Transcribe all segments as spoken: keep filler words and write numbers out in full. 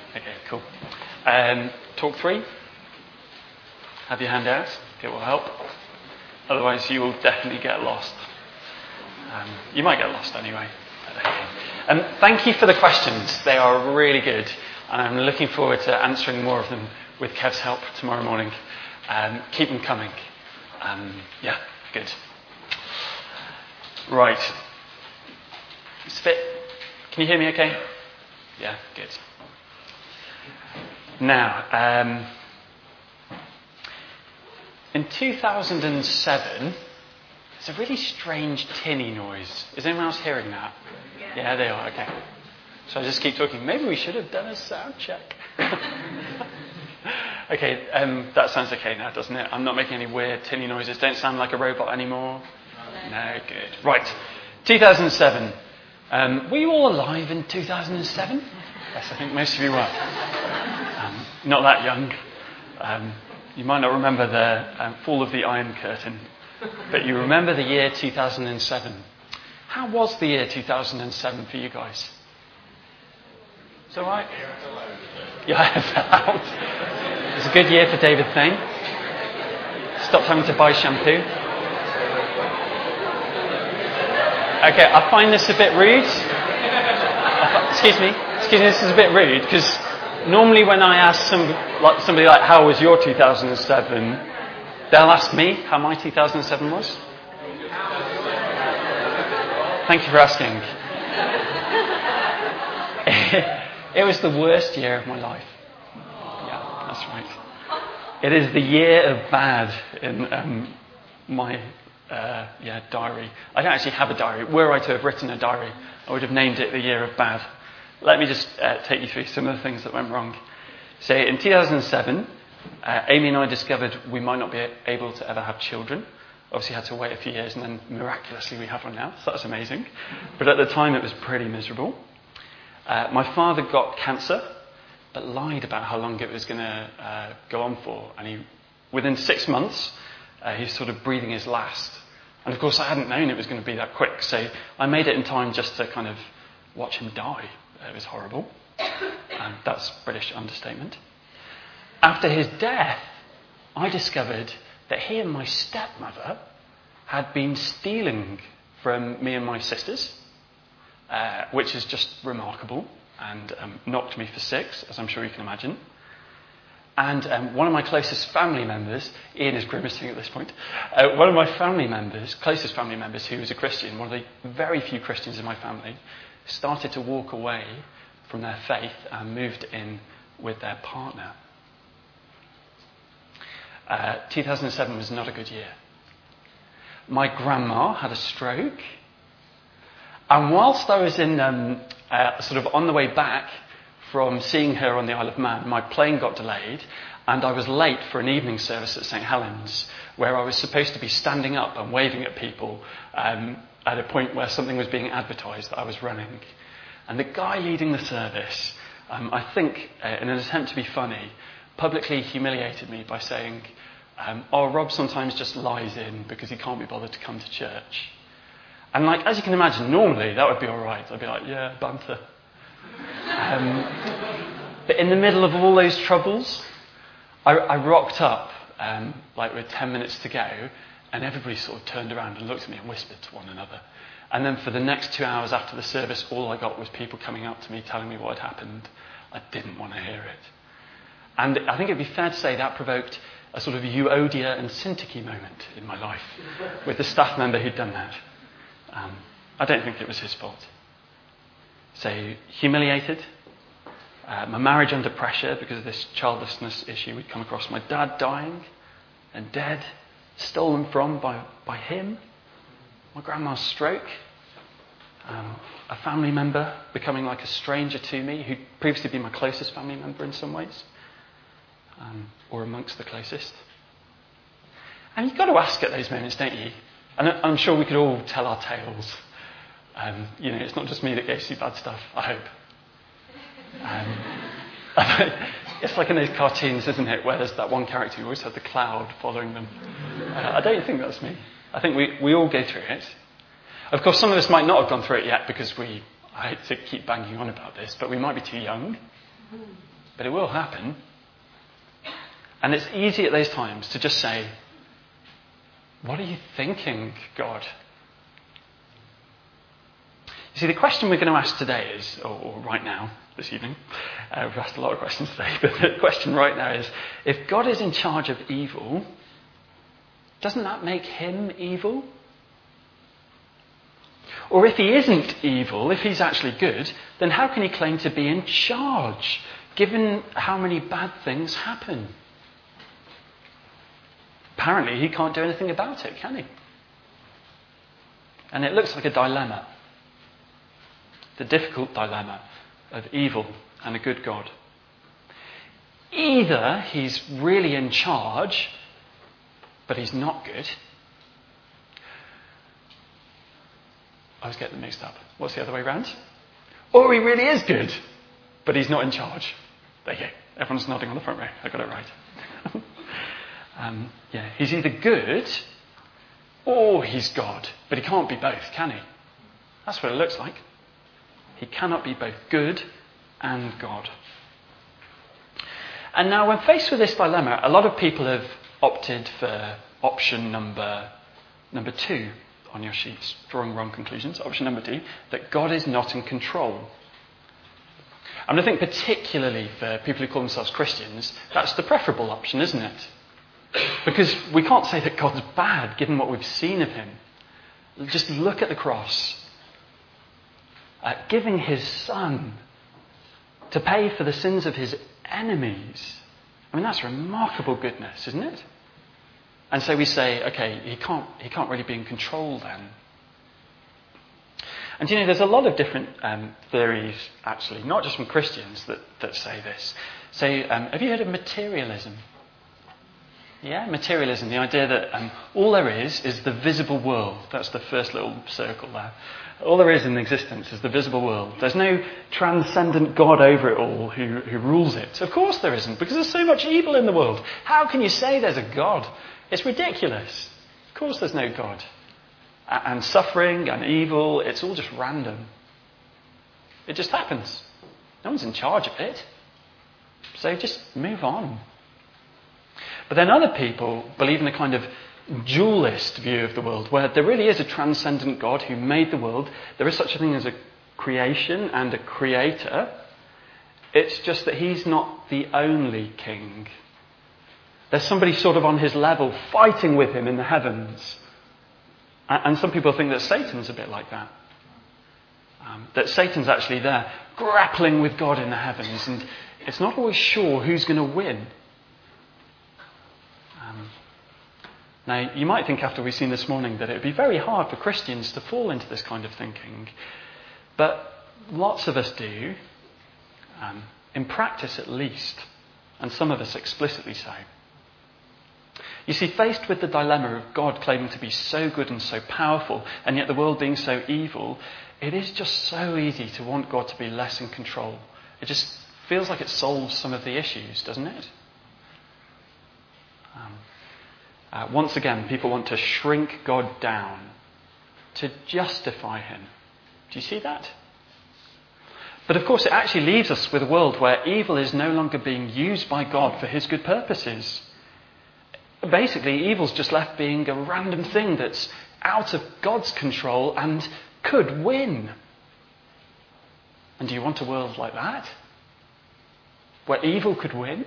Okay, cool. Um, talk three. Have your hand out. It will help. Otherwise, you will definitely get lost. Um, you might get lost anyway. Um, thank you for the questions. They are really good. And I'm looking forward to answering more of them with Kev's help tomorrow morning. Um, keep them coming. Um, yeah, good. Right. Is it fit? Can you hear me okay? Yeah, good. Now, um, in two thousand seven, there's a really strange tinny noise. Is anyone else hearing that? Yeah, yeah they are, okay. So I just keep talking. Maybe we should have done a sound check. Okay, um, that sounds okay now, doesn't it? I'm not making any weird tinny noises. Don't sound like a robot anymore. No, good. Right, two thousand seven. Um, were you all alive in two thousand seven? Yes, I think most of you were. Um, not that young. Um, you might not remember the um, fall of the Iron Curtain, but you remember the year two thousand seven. How was the year two thousand seven for you guys? It's all right? Yeah, I fell out. It was a good year for David Thane. Stopped having to buy shampoo. Okay, I find this a bit rude. Excuse me. Excuse me, this is a bit rude because normally when I ask some, like, somebody like, how was your two thousand seven, they'll ask me how my two thousand seven was. Thank you for asking. It was the worst year of my life. Yeah, that's right. It is the year of bad in um, my uh, yeah diary. I don't actually have a diary. Were I to have written a diary, I would have named it the year of bad. Let me just uh, take you through some of the things that went wrong. So in two thousand seven, uh, Amy and I discovered we might not be able to ever have children. Obviously had to wait a few years and then miraculously we have one now, so that's amazing. But at the time it was pretty miserable. Uh, my father got cancer, but lied about how long it was going to uh, go on for. And he, within six months, uh, he was sort of breathing his last. And of course I hadn't known it was going to be that quick, so I made it in time just to kind of watch him die. It was horrible. And that's British understatement. After his death, I discovered that he and my stepmother had been stealing from me and my sisters, uh, which is just remarkable and um, knocked me for six, as I'm sure you can imagine. And um, one of my closest family members, Ian is grimacing at this point, uh, one of my family members, closest family members who was a Christian, one of the very few Christians in my family, started to walk away from their faith and moved in with their partner. Uh, two thousand seven was not a good year. My grandma had a stroke, and whilst I was in um, uh, sort of on the way back from seeing her on the Isle of Man, my plane got delayed, and I was late for an evening service at St Helens, where I was supposed to be standing up and waving at people um, at a point where something was being advertised that I was running. And the guy leading the service, um, I think, uh, in an attempt to be funny, publicly humiliated me by saying, um, oh, Rob sometimes just lies in because he can't be bothered to come to church. And like, as you can imagine, normally that would be all right. I'd be like, yeah, banter. Um, but in the middle of all those troubles, I, I rocked up, um, like with ten minutes to go, and everybody sort of turned around and looked at me and whispered to one another. And then for the next two hours after the service, all I got was people coming up to me telling me what had happened. I didn't want to hear it. And I think it'd be fair to say that provoked a sort of Euodia and Syntyche moment in my life with the staff member who'd done that. Um, I don't think it was his fault. So, humiliated. Uh, my marriage under pressure because of this childlessness issue we'd come across. My dad dying and dead, stolen from by, by him. My grandma's stroke. Um, a family member becoming like a stranger to me who'd previously been my closest family member in some ways. Um, or amongst the closest. And you've got to ask at those moments, don't you? And I'm sure we could all tell our tales. Um, you know, it's not just me that goes through bad stuff, I hope. Um, it's like in those cartoons, isn't it, where there's that one character who always has the cloud following them. Uh, I don't think that's me. I think we, we all go through it. Of course, some of us might not have gone through it yet because we, I hate to keep banging on about this, but we might be too young. but it will happen. And it's easy at those times to just say, what are you thinking, God? You see, the question we're going to ask today is, or, or right now, this evening, uh, we've asked a lot of questions today, but the question right now is, if God is in charge of evil, doesn't that make him evil? Or if he isn't evil, if he's actually good, then how can he claim to be in charge, given how many bad things happen? Apparently, he can't do anything about it, can he? And it looks like a dilemma. The difficult dilemma of evil and a good God. Either he's really in charge, but he's not good. I always get them mixed up. What's the other way around? Or he really is good, but he's not in charge. There you go. Everyone's nodding on the front row. I got it right. um, yeah, he's either good or he's God, but he can't be both, can he? That's what it looks like. He cannot be both good and God. And now, when faced with this dilemma, a lot of people have opted for option number number two on your sheets, drawing wrong conclusions. Option number two, that God is not in control. And I think particularly for people who call themselves Christians, that's the preferable option, isn't it? Because we can't say that God's bad, given what we've seen of him. Just look at the cross. Uh, giving his son to pay for the sins of his enemies. I mean, that's remarkable goodness, isn't it? And so we say, okay, he can't, he can't really be in control then. And you know, there's a lot of different um, theories, actually, not just from Christians, that, that say this. So, um, have you heard of materialism? Yeah, materialism, the idea that um, all there is is the visible world. That's the first little circle there. All there is in existence is the visible world. There's no transcendent God over it all who, who rules it. Of course there isn't, because there's so much evil in the world. How can you say there's a God? It's ridiculous. Of course there's no God. And suffering and evil, it's all just random. It just happens. No one's in charge of it. So just move on. But then other people believe in a kind of dualist view of the world, where there really is a transcendent God who made the world. There is such a thing as a creation and a creator. It's just that he's not the only king. There's somebody sort of on his level fighting with him in the heavens. And some people think that Satan's a bit like that. Um, that Satan's actually there, grappling with God in the heavens, and it's not always sure who's going to win. Um, now, you might think after we've seen this morning that it would be very hard for Christians to fall into this kind of thinking. But lots of us do, um, in practice at least, and some of us explicitly so. You see, faced with the dilemma of God claiming to be so good and so powerful, and yet the world being so evil, it is just so easy to want God to be less in control. It just feels like it solves some of the issues, doesn't it? Um, uh, once again, people want to shrink God down to justify him. Do you see that? But of course, it actually leaves us with a world where evil is no longer being used by God for his good purposes. Basically, evil's just left being a random thing that's out of God's control and could win. And do you want a world like that? Where evil could win?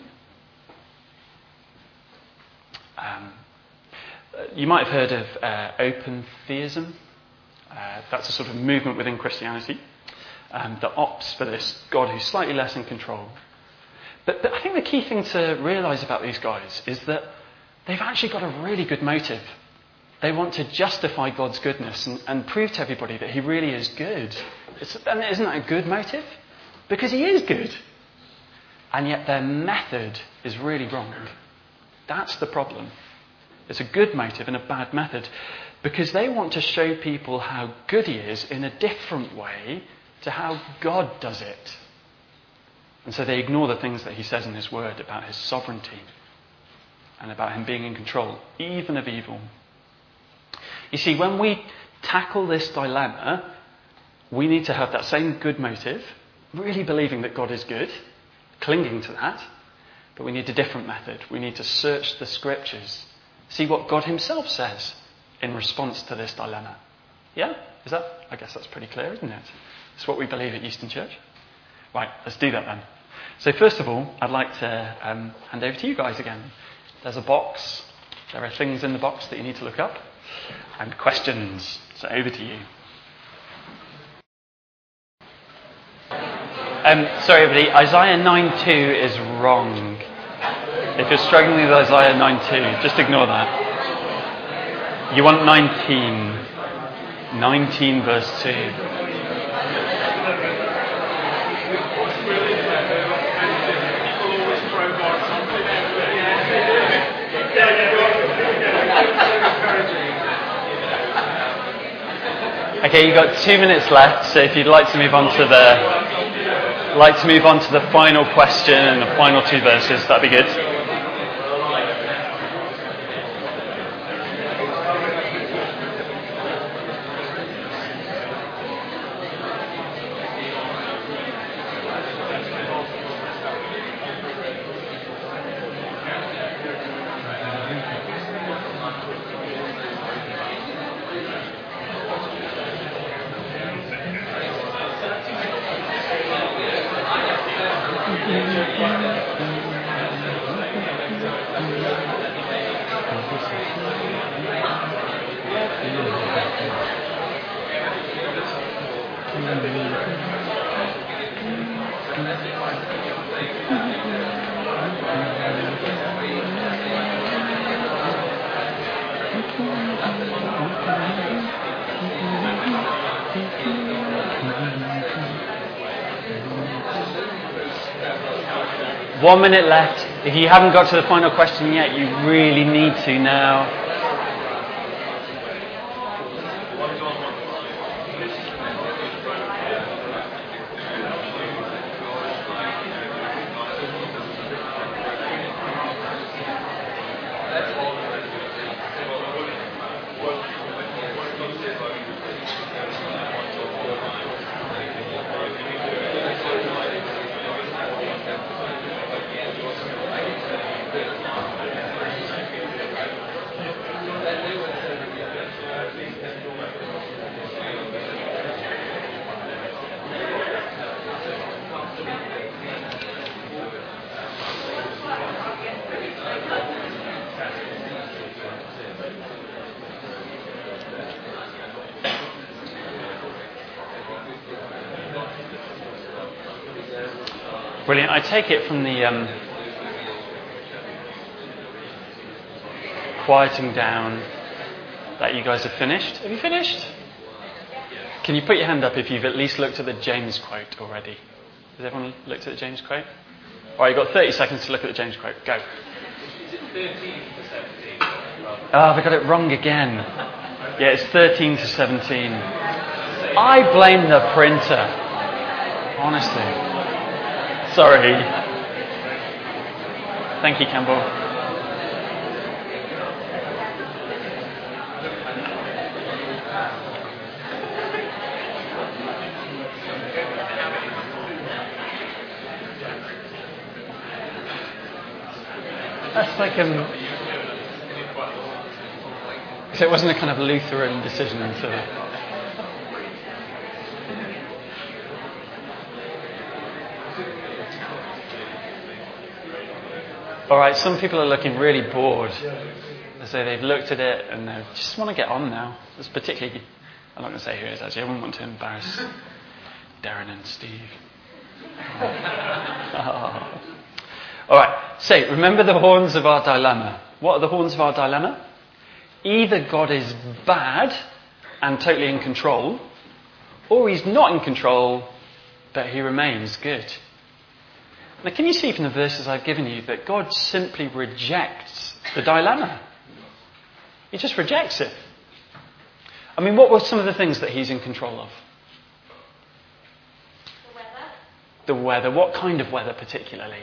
Um, you might have heard of uh, open theism. Uh, that's a sort of movement within Christianity um, that opts for this God who's slightly less in control. But, but I think the key thing to realise about these guys is that they've actually got a really good motive. They want to justify God's goodness and, and prove to everybody that he really is good. It's, and isn't that a good motive? Because he is good. And yet their method is really wrong. That's the problem. It's a good motive and a bad method. Because they want to show people how good he is in a different way to how God does it. And so they ignore the things that he says in his word about his sovereignty and about him being in control, even of evil. You see, when we tackle this dilemma, we need to have that same good motive, really believing that God is good, clinging to that, but we need a different method. We need to search the scriptures, see what God himself says in response to this dilemma. Yeah? Is that? I guess that's pretty clear, isn't it? It's what we believe at Euston Church. Right, let's do that then. So first of all, I'd like to um, hand over to you guys again. There's a box. There are things in the box that you need to look up. And questions. So over to you. Um, sorry everybody, Isaiah nine two is wrong. If you're struggling with Isaiah nine two, just ignore that. You want nineteen. nineteen verse two. Okay, you've got two minutes left, so if you'd like to move on to the like to move on to the final question and the final two verses, that'd be good. One minute left. If you haven't got to the final question yet, you really need to now. Brilliant. I take it from the um, quieting down that you guys have finished. Have you finished? Can you put your hand up if you've at least looked at the James quote already? Has everyone looked at the James quote? All right, you've got thirty seconds to look at the James quote. Go. Ah, oh, we got it wrong again. Yeah, it's thirteen to seventeen. I blame the printer. Honestly. Sorry. Thank you, Campbell. That's like um. So it wasn't a kind of Lutheran decision to. All right, some people are looking really bored. So they've looked at it and they just want to get on now. It's particularly, I'm not going to say who it is actually. I wouldn't want to embarrass Darren and Steve. Oh. All right, so remember the horns of our dilemma. What are the horns of our dilemma? Either God is bad and totally in control, or he's not in control, but he remains good. Now, can you see from the verses I've given you that God simply rejects the dilemma? He just rejects it. I mean, what were some of the things that he's in control of? The weather. The weather. What kind of weather particularly?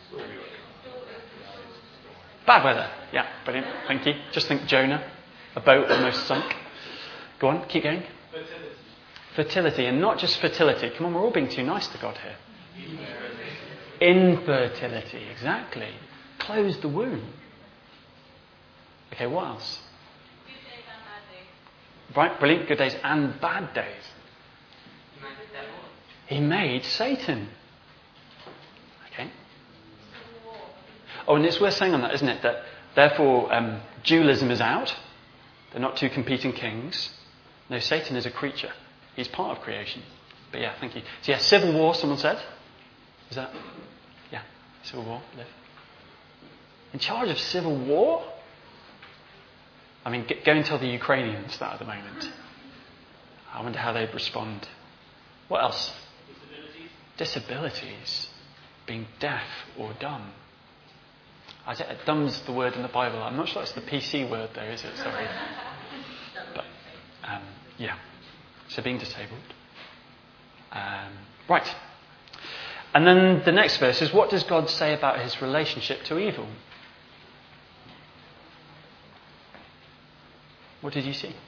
Bad weather. Yeah, brilliant. Thank you. Just think Jonah, a boat almost sunk. Go on, keep going. Fertility. Fertility, and not just fertility. Come on, we're all being too nice to God here. Infertility, exactly. Close the womb. Okay, what else? Good days and bad days. Right, brilliant. Good days and bad days. He made the devil. He made Satan. Okay. Civil war. Oh, and it's worth saying on that, isn't it? That therefore um, dualism is out. They're not two competing kings. No, Satan is a creature. He's part of creation. But yeah, thank you. So yeah, civil war, someone said. Is that? Yeah, civil war, Liv. In charge of civil war? I mean, go and tell the Ukrainians that at the moment. I wonder how they'd respond. What else? Disabilities. Disabilities. Being deaf or dumb. I say, dumb's the word in the Bible. I'm not sure that's the P C word though, is it? Sorry. But, um, yeah. So being disabled. Um, right. And then the next verse is, what does God say about his relationship to evil? What did you see?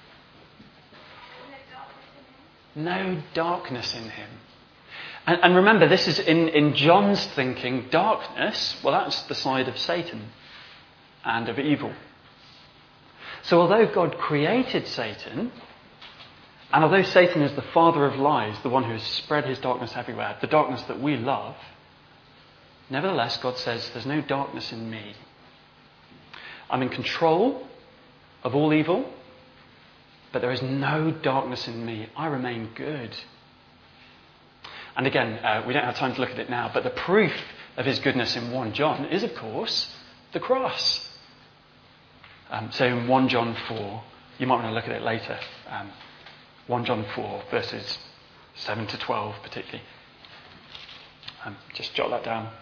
No darkness in him. And, and remember, this is in, in John's thinking, darkness, well, that's the side of Satan and of evil. So although God created Satan, and although Satan is the father of lies, the one who has spread his darkness everywhere, the darkness that we love, nevertheless, God says, there's no darkness in me. I'm in control of all evil, but there is no darkness in me. I remain good. And again, uh, we don't have time to look at it now, but the proof of his goodness in First John is, of course, the cross. Um, so in First John four, you might want to look at it later. Um, First John four, verses seven to twelve particularly. Um, just jot that down.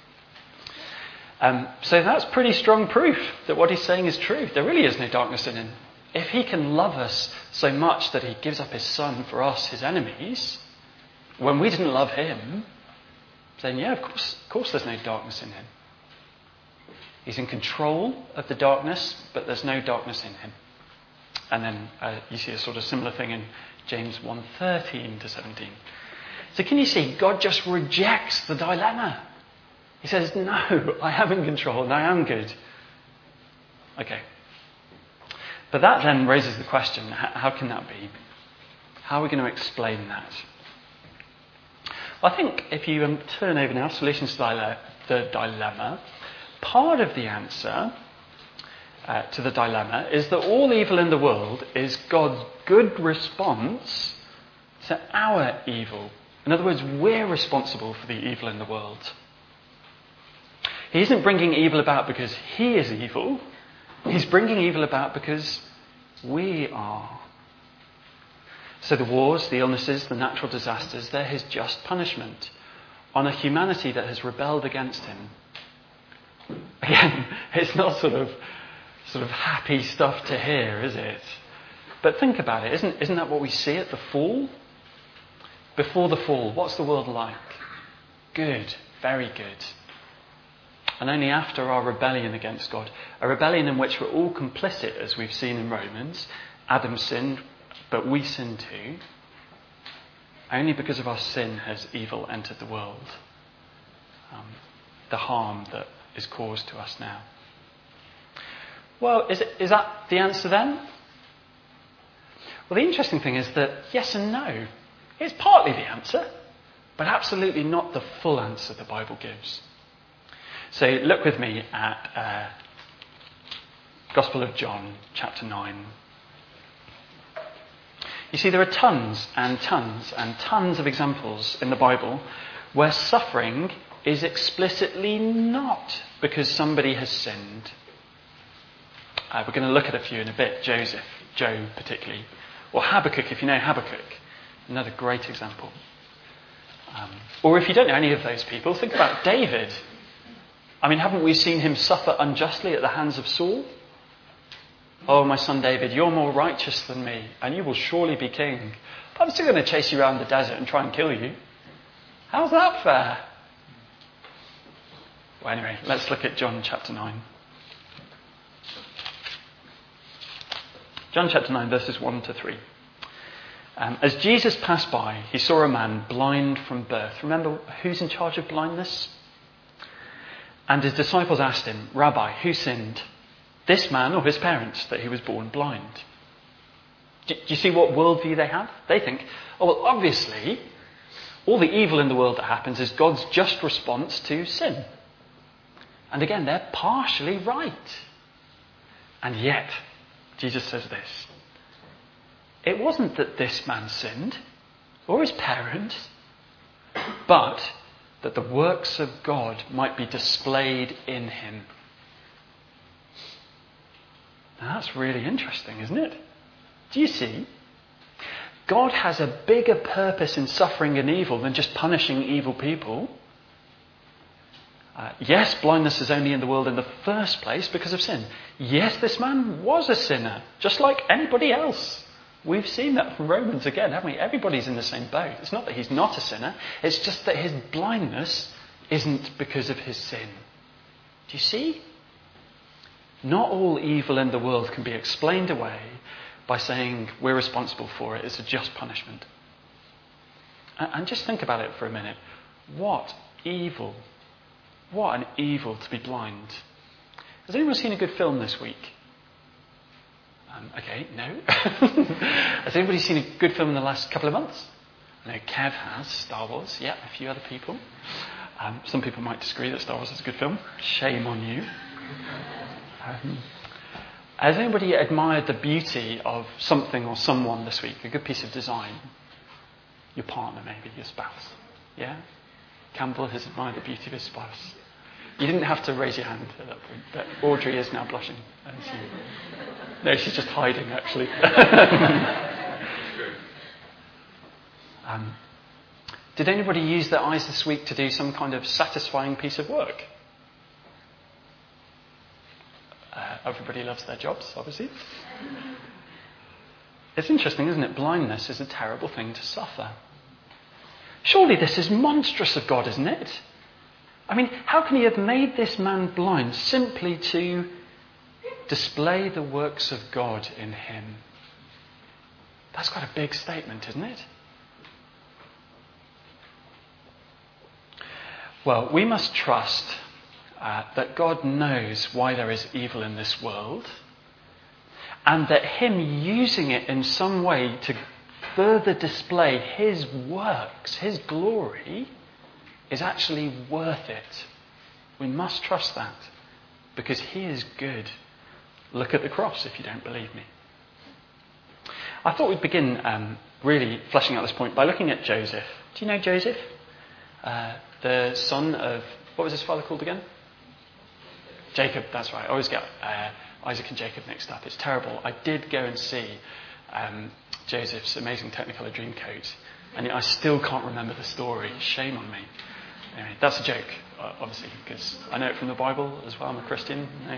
Um, so that's pretty strong proof that what he's saying is true. There really is no darkness in him. If he can love us so much that he gives up his son for us, his enemies, when we didn't love him, then yeah, of course, of course there's no darkness in him. He's in control of the darkness, but there's no darkness in him. And then uh, you see a sort of similar thing in James one, thirteen to seventeen. So can you see, God just rejects the dilemma. He says, no, I am in control and I am good. Okay. But that then raises the question, how can that be? How are we going to explain that? Well, I think if you um, turn over now, Solutions to the Dilemma, part of the answer uh, to the dilemma is that all evil in the world is God's good response to our evil. In other words, we're responsible for the evil in the world. He isn't bringing evil about because he is evil. He's bringing evil about because we are. So the wars, the illnesses, the natural disasters, they're his just punishment on a humanity that has rebelled against him. Again, it's not sort of sort of happy stuff to hear, is it? But think about it. Isn't, isn't that what we see at the fall? Before the fall, what's the world like? Good, very good. And only after our rebellion against God, a rebellion in which we're all complicit, as we've seen in Romans, Adam sinned, but we sin too. Only because of our sin has evil entered the world. Um, the harm that is caused to us now. Well, is, it, is that the answer then? Well, the interesting thing is that yes and no. It's partly the answer, but absolutely not the full answer the Bible gives. So look with me at uh, Gospel of John, chapter nine. You see, there are tons and tons and tons of examples in the Bible where suffering is explicitly not because somebody has sinned. Uh, we're going to look at a few in a bit. Joseph, Job particularly. Or Habakkuk, if you know Habakkuk. Another great example. Um, or if you don't know any of those people, think about David. I mean, haven't we seen him suffer unjustly at the hands of Saul? Oh, my son David, you're more righteous than me, and you will surely be king. But I'm still going to chase you around the desert and try and kill you. How's that fair? Well, anyway, let's look at John chapter nine. John chapter nine, verses one to three. Um, as Jesus passed by, he saw a man blind from birth. Remember who's in charge of blindness? And his disciples asked him, "Rabbi, who sinned, this man or his parents, that he was born blind?" Do, do you see what worldview they have? They think, oh, well, obviously, all the evil in the world that happens is God's just response to sin. And again, they're partially right. And yet, Jesus says this: it wasn't that this man sinned, or his parents, but that the works of God might be displayed in him. Now that's really interesting, isn't it? Do you see? God has a bigger purpose in suffering and evil than just punishing evil people. Uh, yes, blindness is only in the world in the first place because of sin. Yes, this man was a sinner, just like anybody else. We've seen that from Romans again, haven't we? Everybody's in the same boat. It's not that he's not a sinner. It's just that his blindness isn't because of his sin. Do you see? Not all evil in the world can be explained away by saying we're responsible for it. It's a just punishment. And just think about it for a minute. What evil, what an evil to be blind. Has anyone seen a good film this week? Um, okay, no. Has anybody seen a good film in the last couple of months? No, Kev has. Star Wars, yeah, a few other people. Um, some people might disagree that Star Wars is a good film. Shame on you. Um, has anybody admired the beauty of something or someone this week? A good piece of design? Your partner, maybe, your spouse. Yeah? Campbell has admired the beauty of his spouse. You didn't have to raise your hand at that point, but Audrey is now blushing. No, she's just hiding, actually. um, did anybody use their eyes this week to do some kind of satisfying piece of work? Uh, everybody loves their jobs, obviously. It's interesting, isn't it? Blindness is a terrible thing to suffer. Surely this is monstrous of God, isn't it? I mean, how can he have made this man blind simply to display the works of God in him? That's quite a big statement, isn't it? Well, we must trust uh, that God knows why there is evil in this world, and that him using it in some way to further display his works, his glory, is actually worth it. We must trust that, because he is good. Look at the cross if you don't believe me. I thought we'd begin um, really fleshing out this point by looking at Joseph. Do you know Joseph? Uh, the son of, what was his father called again? Jacob, that's right. I always get uh, Isaac and Jacob mixed up. It's terrible. I did go and see um, Joseph's amazing Technicolor Dreamcoat, and I still can't remember the story. Shame on me. Anyway, that's a joke, obviously, because I know it from the Bible as well. I'm a Christian. No?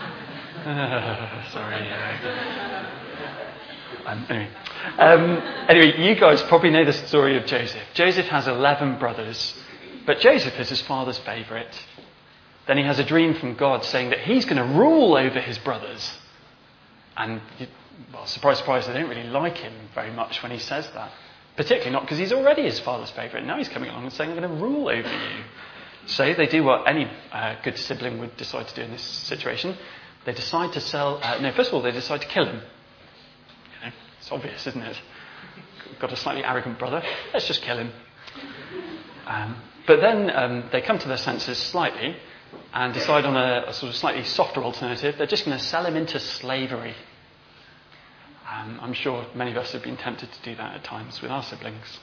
Uh, sorry. Uh, um, anyway. Um, anyway, you guys probably know the story of Joseph. Joseph has eleven brothers, but Joseph is his father's favourite. Then he has a dream from God saying that he's going to rule over his brothers. And, well, surprise, surprise, they don't really like him very much when he says that. Particularly not because he's already his father's favourite. Now he's coming along and saying, I'm going to rule over you. So they do what any uh, good sibling would decide to do in this situation. They decide to sell... Uh, no, first of all, they decide to kill him. You know, it's obvious, isn't it? Got a slightly arrogant brother. Let's just kill him. Um, but then um, they come to their senses slightly and decide on a, a sort of slightly softer alternative. They're just going to sell him into slavery. Um, I'm sure many of us have been tempted to do that at times with our siblings.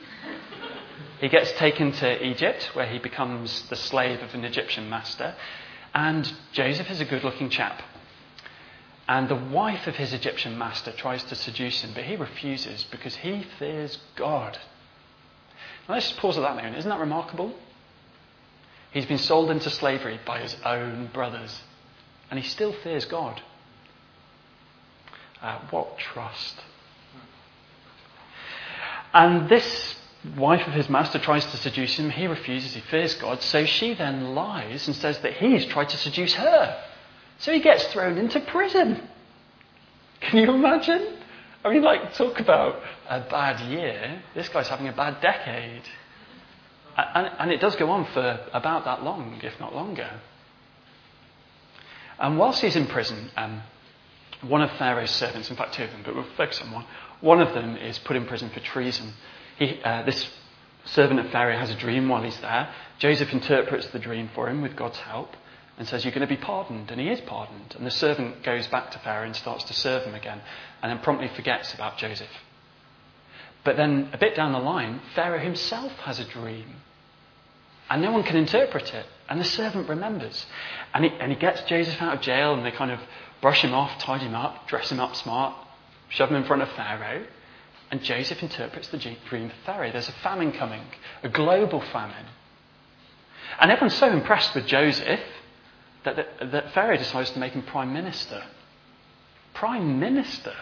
He gets taken to Egypt, where he becomes the slave of an Egyptian master. And Joseph is a good-looking chap. And the wife of his Egyptian master tries to seduce him, but he refuses because he fears God. Now let's just pause at that moment. Isn't that remarkable? He's been sold into slavery by his own brothers, and he still fears God. Uh, what trust. And this wife of his master tries to seduce him. He refuses. He fears God. So she then lies and says that he's tried to seduce her. So he gets thrown into prison. Can you imagine? I mean, like, talk about a bad year. This guy's having a bad decade. And, and it does go on for about that long, if not longer. And whilst he's in prison, um, one of Pharaoh's servants, in fact two of them, but we'll focus on one, one of them is put in prison for treason. He, uh, this servant of Pharaoh has a dream while he's there. Joseph interprets the dream for him with God's help and says, you're going to be pardoned. And he is pardoned. And the servant goes back to Pharaoh and starts to serve him again, and then promptly forgets about Joseph. But then a bit down the line, Pharaoh himself has a dream. And no one can interpret it. And the servant remembers. And he, and he gets Joseph out of jail, and they kind of brush him off, tidy him up, dress him up smart, shove him in front of Pharaoh. And Joseph interprets the dream for Pharaoh. There's a famine coming, a global famine. And everyone's so impressed with Joseph that, that, that Pharaoh decides to make him prime minister. Prime minister.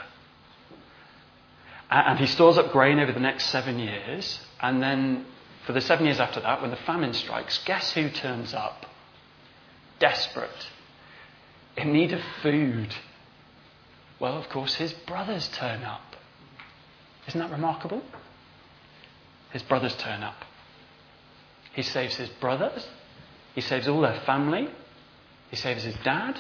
And he stores up grain over the next seven years. And then for the seven years after that, when the famine strikes, guess who turns up? Desperate. In need of food. Well, of course, his brothers turn up. Isn't that remarkable? His brothers turn up. He saves his brothers. He saves all their family. He saves his dad.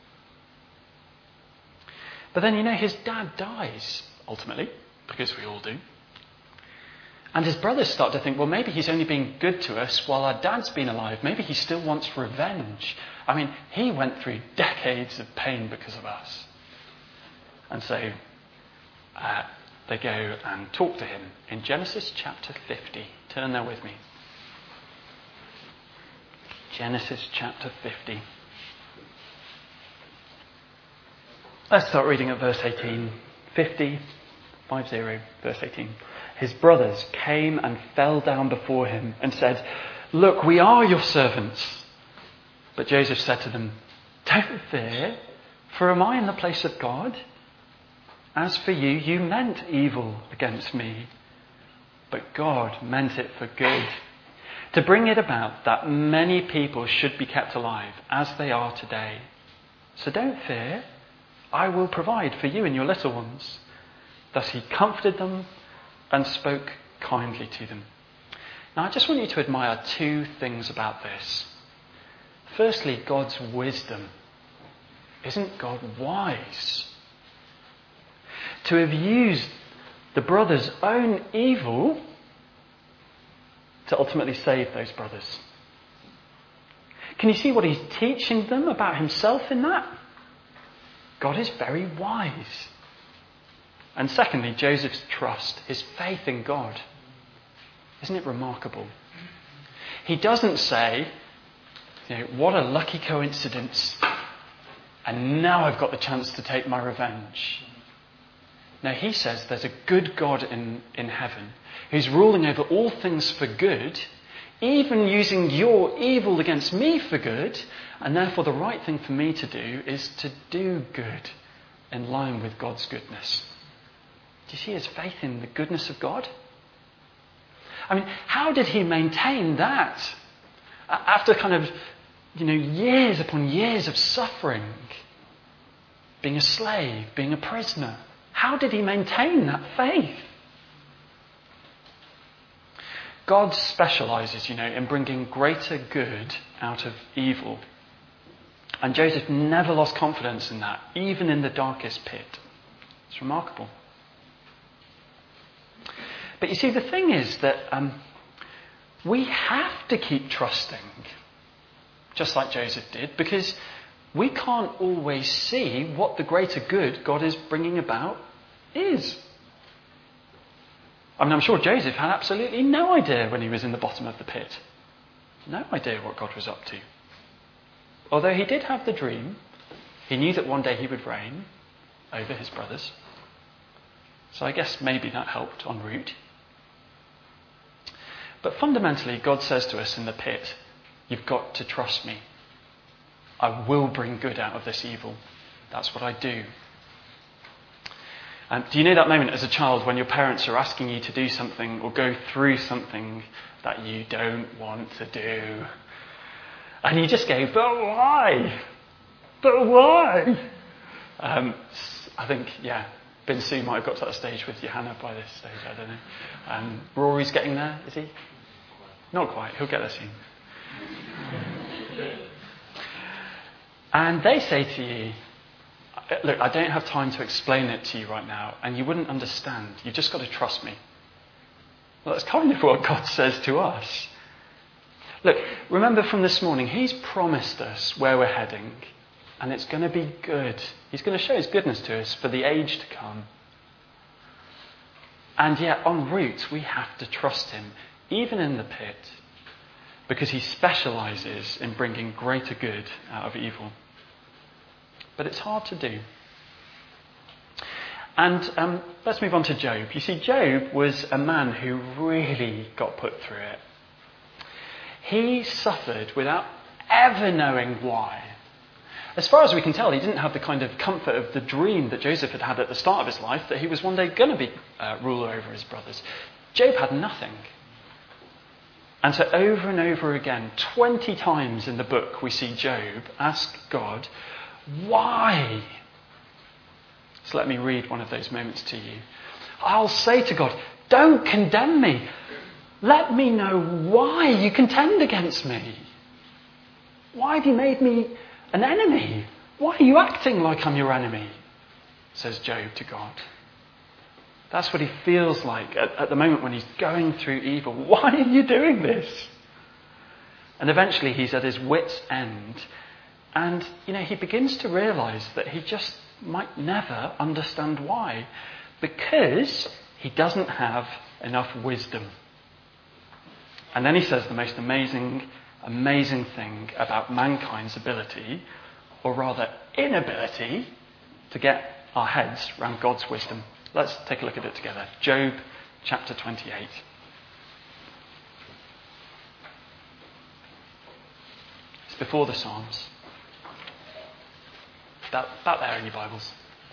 But then, you know, his dad dies, ultimately, because we all do. And his brothers start to think, well, maybe he's only being good to us while our dad's been alive. Maybe he still wants revenge. I mean, he went through decades of pain because of us. And so uh, they go and talk to him in Genesis chapter fifty. Turn there with me. Genesis chapter fifty. Let's start reading at verse eighteen. fifty, five zero, verse eighteen. His brothers came and fell down before him and said, look, we are your servants. But Joseph said to them, don't fear, for am I in the place of God? As for you, you meant evil against me, but God meant it for good, to bring it about that many people should be kept alive as they are today. So don't fear, I will provide for you and your little ones. Thus he comforted them and spoke kindly to them. Now I just want you to admire two things about this. Firstly, God's wisdom. Isn't God wise? To have used the brothers' own evil to ultimately save those brothers. Can you see what he's teaching them about himself in that? God is very wise. And secondly, Joseph's trust, his faith in God. Isn't it remarkable? He doesn't say, you know, what a lucky coincidence, and now I've got the chance to take my revenge. No, he says there's a good God in, in heaven who's ruling over all things for good, even using your evil against me for good, and therefore the right thing for me to do is to do good in line with God's goodness. Do you see his faith in the goodness of God? I mean, how did he maintain that? After kind of, you know, years upon years of suffering, being a slave, being a prisoner, how did he maintain that faith? God specialises, you know, in bringing greater good out of evil. And Joseph never lost confidence in that, even in the darkest pit. It's remarkable. But you see, the thing is that um, we have to keep trusting, just like Joseph did, because we can't always see what the greater good God is bringing about is. I mean, I'm sure Joseph had absolutely no idea when he was in the bottom of the pit. No idea what God was up to. Although he did have the dream, he knew that one day he would reign over his brothers. So I guess maybe that helped en route. But fundamentally, God says to us in the pit, you've got to trust me. I will bring good out of this evil. That's what I do. Um, do you know that moment as a child when your parents are asking you to do something or go through something that you don't want to do? And you just go, but why? But why? Um, I think, yeah, Bin Sue might have got to that stage with Johanna by this stage, I don't know. Um, Rory's getting there, is he? Not quite, he'll get there soon. And they say to you, look, I don't have time to explain it to you right now, and you wouldn't understand. You've just got to trust me. Well, that's kind of what God says to us. Look, remember from this morning, he's promised us where we're heading, and it's going to be good. He's going to show his goodness to us for the age to come. And yet, en route, we have to trust him, even in the pit, because he specialises in bringing greater good out of evil. But it's hard to do. And um, let's move on to Job. You see, Job was a man who really got put through it. He suffered without ever knowing why. As far as we can tell, he didn't have the kind of comfort of the dream that Joseph had had at the start of his life, that he was one day going to be uh, ruler over his brothers. Job had nothing. And so over and over again, twenty times in the book, we see Job ask God, why? So let me read one of those moments to you. I'll say to God, don't condemn me. Let me know why you contend against me. Why have you made me an enemy? Why are you acting like I'm your enemy? Says Job to God. That's what he feels like at, at the moment when he's going through evil. Why are you doing this? And eventually he's at his wit's end. And, you know, he begins to realise that he just might never understand why. Because he doesn't have enough wisdom. And then he says the most amazing, amazing thing about mankind's ability, or rather inability, to get our heads around God's wisdom. Let's take a look at it together. Job chapter twenty-eight. It's before the Psalms. That, that there in your Bibles.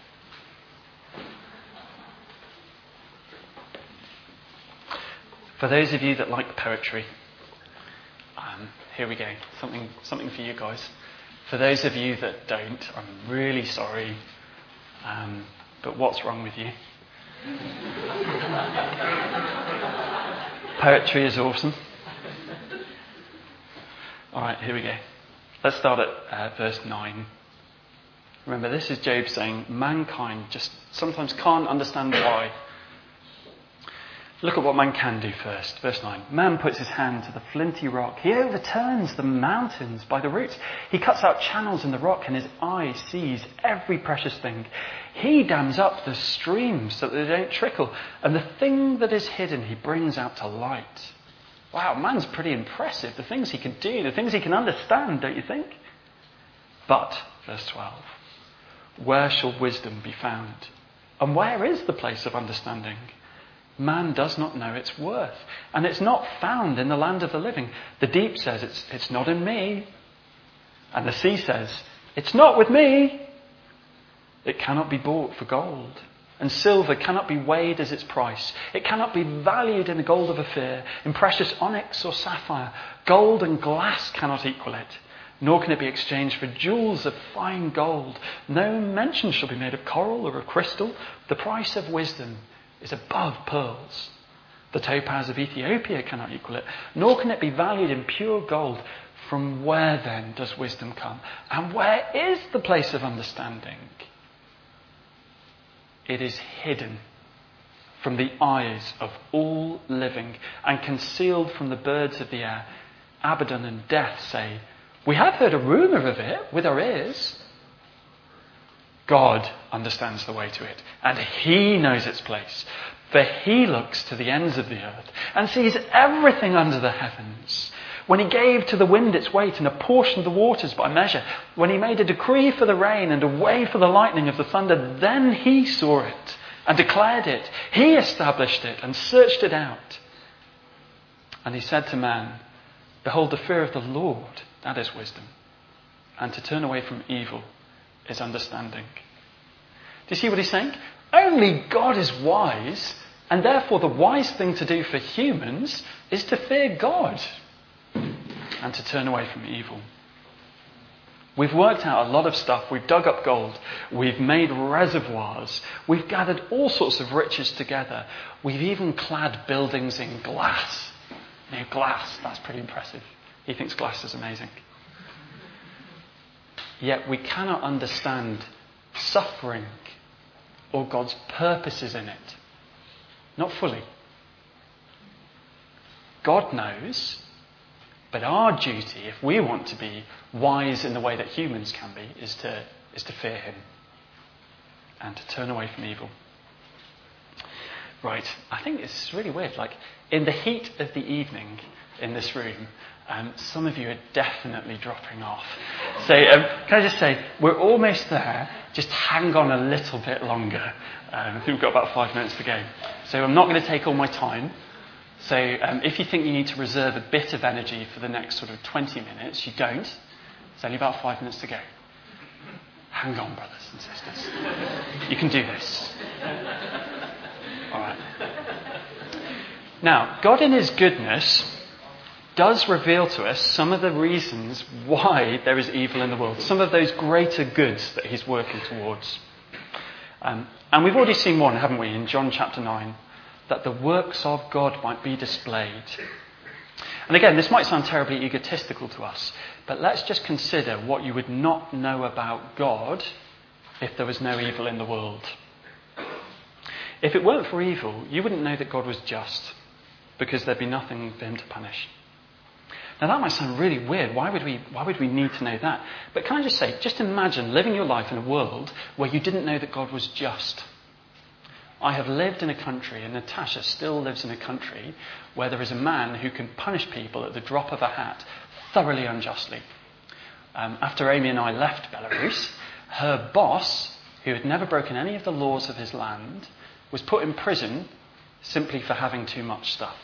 For those of you that like poetry, um, here we go. Something, something for you guys. For those of you that don't, I'm really sorry. Um, but what's wrong with you? Poetry is awesome. All right, here we go. Let's start at uh, verse nine. Remember, this is Job saying, mankind just sometimes can't understand why. Look at what man can do first. Verse nine. Man puts his hand to the flinty rock. He overturns the mountains by the roots. He cuts out channels in the rock and his eye sees every precious thing. He dams up the streams so that they don't trickle. And the thing that is hidden he brings out to light. Wow, man's pretty impressive. The things he can do, the things he can understand, don't you think? But, verse twelve. Where shall wisdom be found? And where is the place of understanding? Man does not know its worth, and it's not found in the land of the living. The deep says, it's, it's not in me. And the sea says, it's not with me. It cannot be bought for gold, and silver cannot be weighed as its price. It cannot be valued in the gold of Ophir, in precious onyx or sapphire. Gold and glass cannot equal it, nor can it be exchanged for jewels of fine gold. No mention shall be made of coral or of crystal. The price of wisdom is above pearls. The topaz of Ethiopia cannot equal it, nor can it be valued in pure gold. From where then does wisdom come? And where is the place of understanding? It is hidden from the eyes of all living and concealed from the birds of the air. Abaddon and Death say, we have heard a rumour of it with our ears. God understands the way to it, and he knows its place. For he looks to the ends of the earth and sees everything under the heavens. When he gave to the wind its weight and apportioned the waters by measure, when he made a decree for the rain and a way for the lightning of the thunder, then he saw it and declared it. He established it and searched it out. And he said to man, behold, the fear of the Lord, that is wisdom, and to turn away from evil is understanding. Do you see what he's saying? Only God is wise, and therefore the wise thing to do for humans is to fear God and to turn away from evil. We've worked out a lot of stuff. We've dug up gold. We've made reservoirs. We've gathered all sorts of riches together. We've even clad buildings in glass. You know, glass, that's pretty impressive. He thinks glass is amazing. Yet we cannot understand suffering or God's purposes in it. Not fully. God knows, but our duty, if we want to be wise in the way that humans can be, is to, is to fear him and to turn away from evil. Right, I think it's really weird. Like, in the heat of the evening in this room, um, some of you are definitely dropping off. So, um, can I just say, we're almost there. Just hang on a little bit longer. Um, I think we've got about five minutes to go. So I'm not going to take all my time. So um, if you think you need to reserve a bit of energy for the next sort of twenty minutes, you don't. It's only about five minutes to go. Hang on, brothers and sisters. You can do this. All right. Now, God in his goodness does reveal to us some of the reasons why there is evil in the world, some of those greater goods that he's working towards. Um, and we've already seen one, haven't we, in John chapter nine, that the works of God might be displayed. And again, this might sound terribly egotistical to us, but let's just consider what you would not know about God if there was no evil in the world. If it weren't for evil, you wouldn't know that God was just, because there'd be nothing for him to punish. Now that might sound really weird. Why would we, why would we need to know that? But can I just say, just imagine living your life in a world where you didn't know that God was just. I have lived in a country, and Natasha still lives in a country, where there is a man who can punish people at the drop of a hat thoroughly unjustly. Um, after Amy and I left Belarus, her boss, who had never broken any of the laws of his land, was put in prison simply for having too much stuff.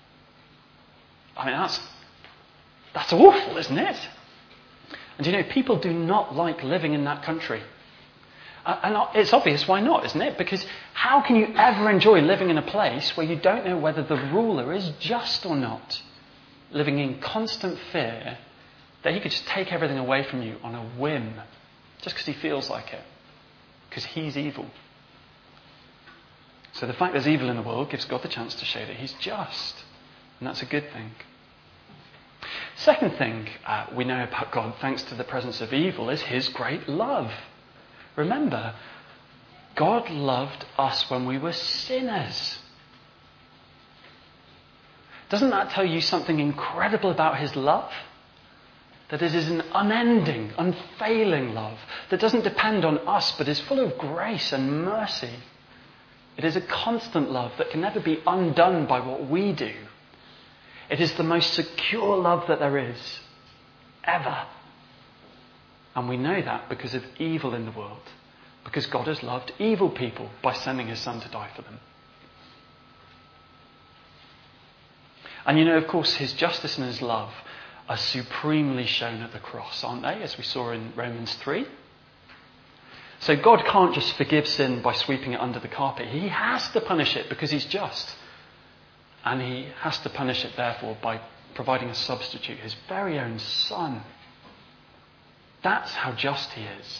I mean, that's that's awful, isn't it? And you know, people do not like living in that country. And it's obvious why not, isn't it? Because how can you ever enjoy living in a place where you don't know whether the ruler is just or not? Living in constant fear that he could just take everything away from you on a whim, just because he feels like it. Because he's evil. So the fact there's evil in the world gives God the chance to show that he's just. And that's a good thing. Second thing uh, we know about God, thanks to the presence of evil, is his great love. Remember, God loved us when we were sinners. Doesn't that tell you something incredible about his love? That it is an unending, unfailing love that doesn't depend on us but is full of grace and mercy. It is a constant love that can never be undone by what we do. It is the most secure love that there is, ever. And we know that because of evil in the world. Because God has loved evil people by sending his son to die for them. And you know, of course, his justice and his love are supremely shown at the cross, aren't they? As we saw in Romans three. So God can't just forgive sin by sweeping it under the carpet. He has to punish it because he's just. And he has to punish it, therefore, by providing a substitute, his very own son. That's how just he is.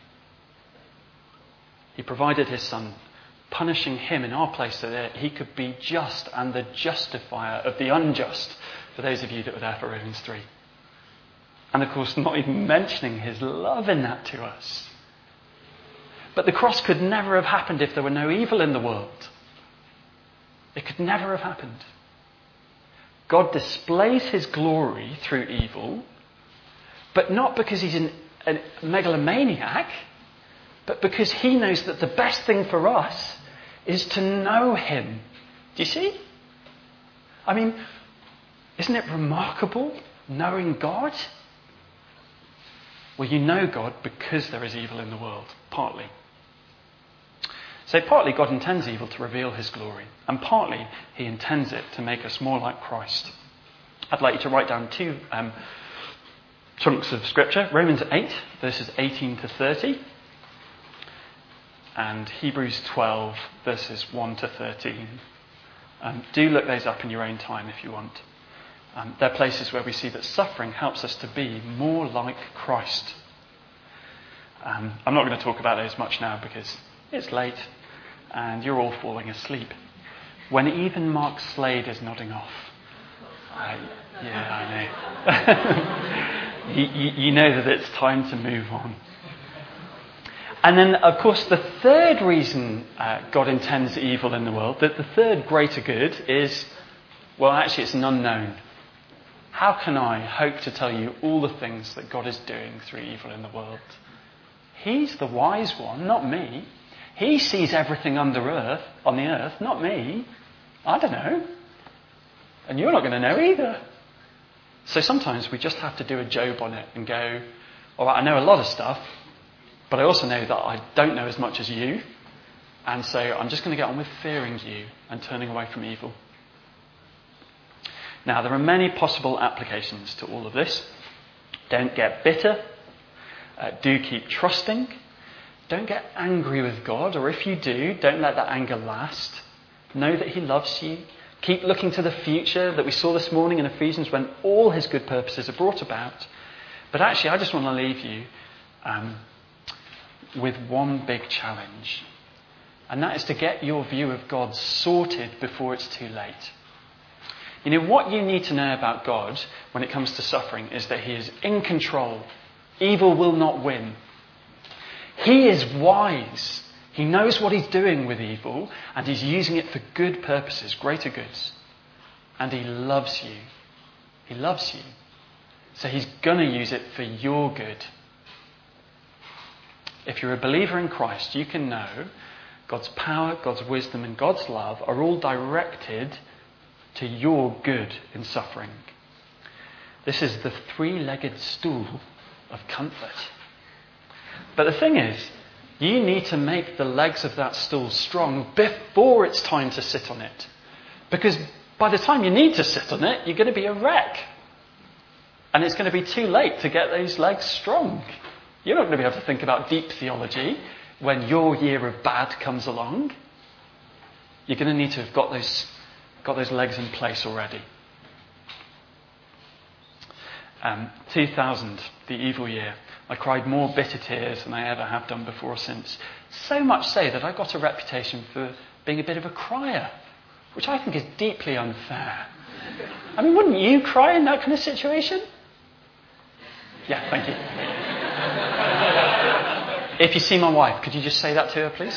He provided his son, punishing him in our place so that he could be just and the justifier of the unjust, for those of you that were there for Romans three. And of course, not even mentioning his love in that to us. But the cross could never have happened if there were no evil in the world. It could never have happened. God displays his glory through evil, but not because he's an, a megalomaniac, but because he knows that the best thing for us is to know him. Do you see? I mean, isn't it remarkable knowing God? Well, you know God because there is evil in the world, partly. So partly God intends evil to reveal his glory, and partly he intends it to make us more like Christ. I'd like you to write down two um, chunks of scripture. Romans eight, verses eighteen to thirty, and Hebrews twelve, verses one to thirteen. Um, do look those up in your own time if you want. Um, they're places where we see that suffering helps us to be more like Christ. Um, I'm not going to talk about those much now because it's late and you're all falling asleep. When even Mark Slade is nodding off. I, yeah, I know. you, you, you know that it's time to move on. And then, of course, the third reason uh, God intends evil in the world, that the third greater good is, well, actually it's an unknown. How can I hope to tell you all the things that God is doing through evil in the world? He's the wise one, not me. He sees everything under earth, on the earth, not me. I don't know. And you're not going to know either. So sometimes we just have to do a Job on it and go, all right, I know a lot of stuff, but I also know that I don't know as much as you. And so I'm just going to get on with fearing you and turning away from evil. Now, there are many possible applications to all of this. Don't get bitter. Uh, do keep trusting. Don't get angry with God, or if you do, don't let that anger last. Know that he loves you. Keep looking to the future that we saw this morning in Ephesians when all his good purposes are brought about. But actually, I just want to leave you um, with one big challenge. And that is to get your view of God sorted before it's too late. You know, what you need to know about God when it comes to suffering is that he is in control. Evil will not win. He is wise. He knows what he's doing with evil, and he's using it for good purposes, greater goods. And he loves you. He loves you. So he's going to use it for your good. If you're a believer in Christ, you can know God's power, God's wisdom, and God's love are all directed to your good in suffering. This is the three-legged stool of comfort. But the thing is, you need to make the legs of that stool strong before it's time to sit on it. Because by the time you need to sit on it, you're going to be a wreck. And it's going to be too late to get those legs strong. You're not going to be able to think about deep theology when your year of bad comes along. You're going to need to have got those, got those legs in place already. Um, two thousand, the evil year. I cried more bitter tears than I ever have done before or since. So much so that I got a reputation for being a bit of a crier, which I think is deeply unfair. I mean, wouldn't you cry in that kind of situation? Yeah, thank you. If you see my wife, could you just say that to her, please?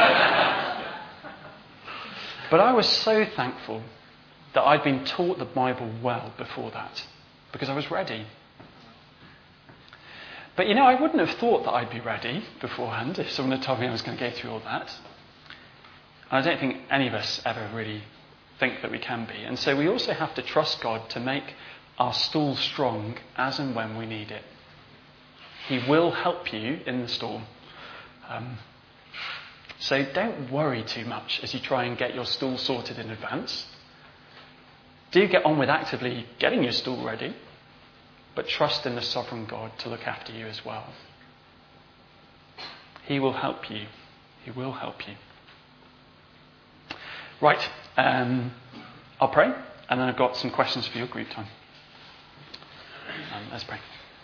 But I was so thankful that I'd been taught the Bible well before that, because I was ready. But, you know, I wouldn't have thought that I'd be ready beforehand if someone had told me I was going to go through all that. And I don't think any of us ever really think that we can be. And so we also have to trust God to make our stool strong as and when we need it. He will help you in the storm. Um, so don't worry too much as you try and get your stool sorted in advance. Do get on with actively getting your stool ready. But trust in the sovereign God to look after you as well. He will help you. He will help you. Right. Um, I'll pray, and then I've got some questions for your group time. Um, let's pray.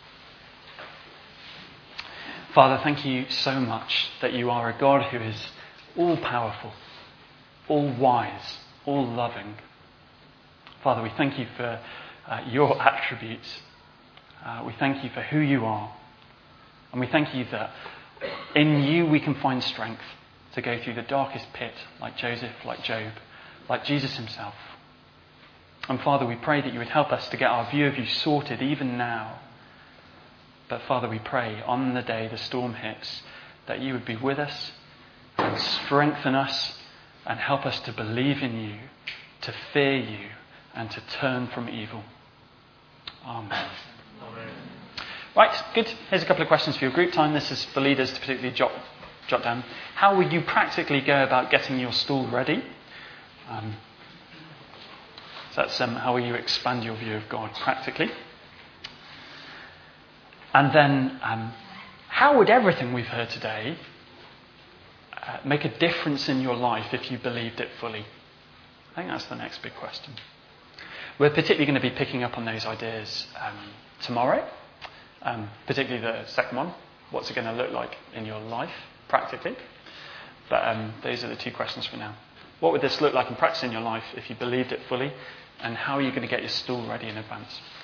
Father, thank you so much that you are a God who is all-powerful, all-wise, all-loving. Father, we thank you for uh, your attributes. Uh, we thank you for who you are. And we thank you that in you we can find strength to go through the darkest pit, like Joseph, like Job, like Jesus himself. And Father, we pray that you would help us to get our view of you sorted even now. But Father, we pray on the day the storm hits that you would be with us and strengthen us and help us to believe in you, to fear you, and to turn from evil. Amen. Right, good. Here's a couple of questions for your group time. This is for leaders to particularly jot, jot down. How would you practically go about getting your stool ready? Um, so that's um, how will you expand your view of God practically? And then, um, how would everything we've heard today uh, make a difference in your life if you believed it fully? I think that's the next big question. We're particularly going to be picking up on those ideas um, tomorrow, um, particularly the second one, what's it going to look like in your life, practically? But um, those are the two questions for now. What would this look like in practice in your life if you believed it fully? And how are you going to get your stool ready in advance?